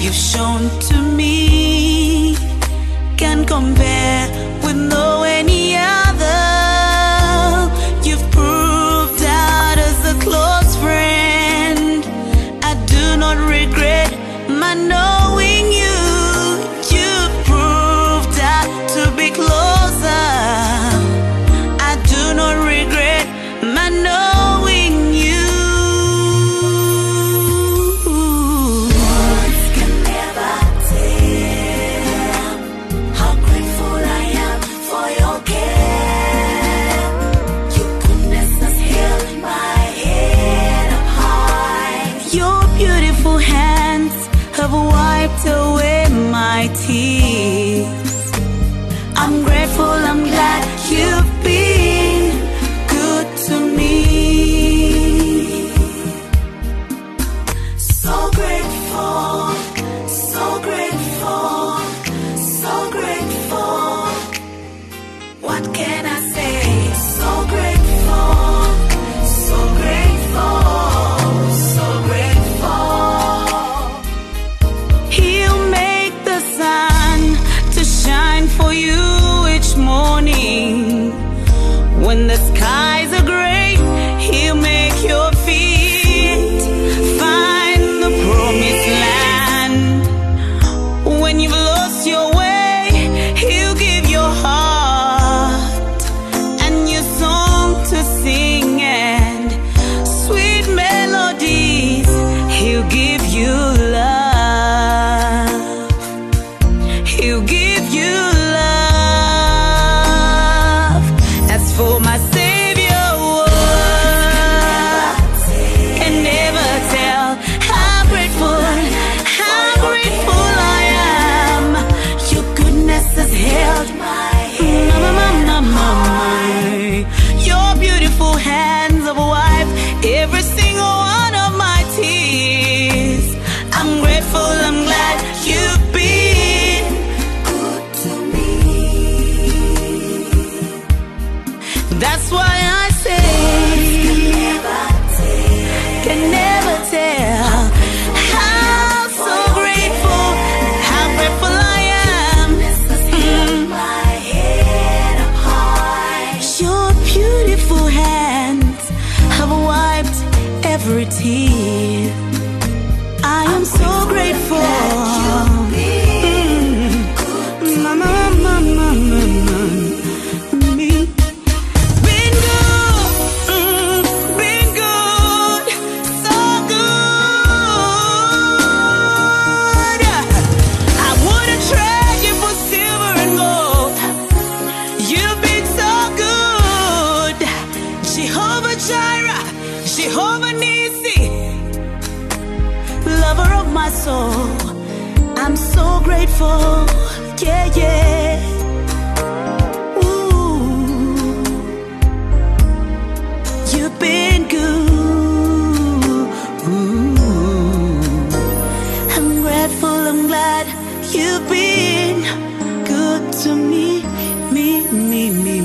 you've shown to me can compare with no any other. You've proved out as a close friend. I do not regret my knowing you. You've proved out to be closer. I do not regret my knowing you. Words can never tell how grateful I am for your care. Your goodness has held my head up high. Your beautiful hands have wiped away my tears. I'm grateful, I'm glad you've been good to me. So grateful, so grateful, so grateful. What can I say? So grateful, so grateful, so grateful. He'll make the sun to shine for you each morning. When the skies are gray, he'll make your feet find the promised land. When you've lost your way, he'll give your heart and your song to sing, and sweet melodies he'll give you love. He'll give you love. As for my Savior, words can never tell how grateful I am. Your goodness has held my Your beautiful hands have wiped every single one of my tears. I'm grateful, I'm glad you've been Good to me. That's why I say Never tell can never tell how so grateful, how grateful I am. has held my head up high. Your beautiful hands have wiped every tear. I am so grateful. Mama, mama, mama, me. Been good, been good, so good. I wouldn't trade you for silver and gold. You've been so good. Jehovah Jireh, Jehovah Nissi, lover of my soul. I'm so grateful. Yeah, yeah. Ooh, you've been good. Ooh, I'm grateful, I'm glad you've been good to me, me, me, me.